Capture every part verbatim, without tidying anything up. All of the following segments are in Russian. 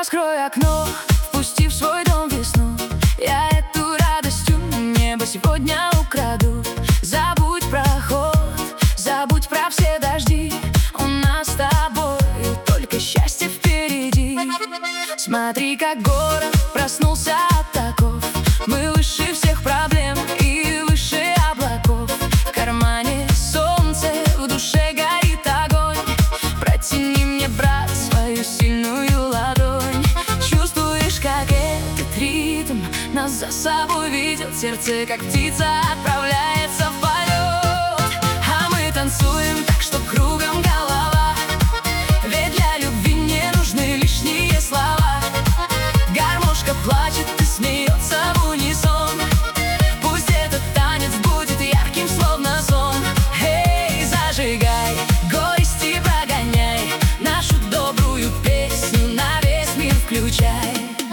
Раскрой окно, впусти в свой дом весну. Я эту радость у неба сегодня украду. Забудь про ход, забудь про все дожди. У нас с тобой только счастье впереди. Смотри, как город проснулся от оков. Мы выше всех проблем и выше облаков. В кармане солнце, в душе горит огонь. Протяни мне, брат, свою сильную ладонь. Чувствуешь, как этот ритм нас за собой ведет. Сердце, как птица, отправляется в полет. А мы танцуем так, что кругом голова. Ведь для любви не нужны лишние слова. Гармошка плачет и смеется в унисон. Пусть этот танец будет ярким, словно сон. Эй, зажигай, горести прогоняй. Нашу добрую песню на весь мир включай.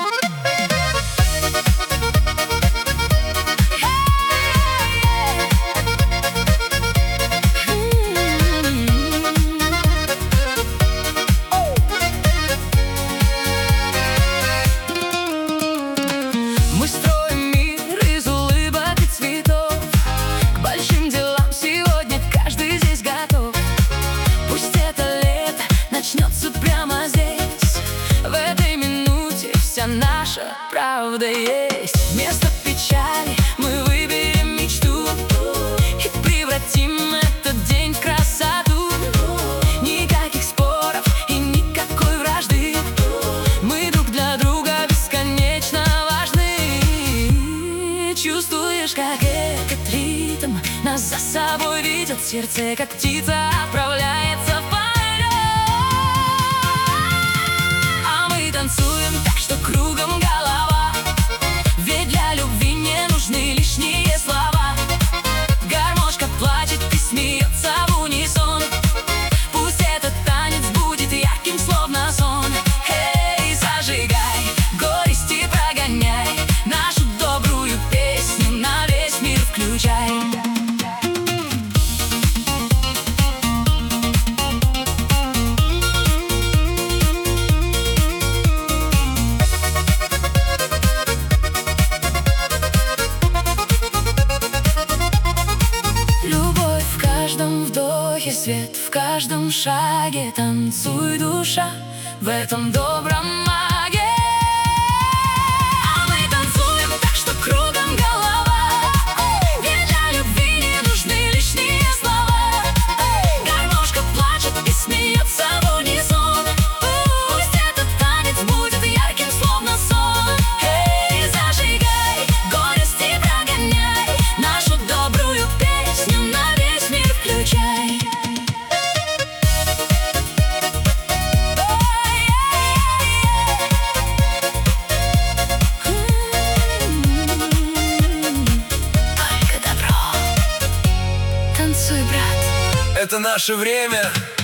Мы строим мир из улыбок и цветов. К большим делам сегодня каждый здесь готов. Пусть это лето начнется прямо здесь. В этой минуте вся наша правда есть. Вместо печали мы выберем мечту и превратим этот день в красоту. Никаких споров и никакой вражды. Мы друг для друга бесконечно важны. Чувствуешь, как этот ритм нас за собой ведет. Сердце, как птица, отправляется в полет. А мы танцуем так, что кругом голова. Ведь для любви не нужны лишние слова. Гармошка плачет и смеется в унисон. Пусть этот танец будет ярким, словно сон. Эй, зажигай, горести прогоняй. Нашу добрую песню на весь мир включай. Любовь в каждом вдохе, свет в каждом шаге. Танцуй, душа, в этом добром маге. А мы танцуем так, что кругом голова. Ведь для любви не нужны лишние слова. Гармошка плачет и смеется в унисон. Пусть этот танец будет ярким, словно сон. Эй, зажигай, горести прогоняй. Нашу добрую песню на весь мир включай. Только добро. Танцуй, брат. Это наше время.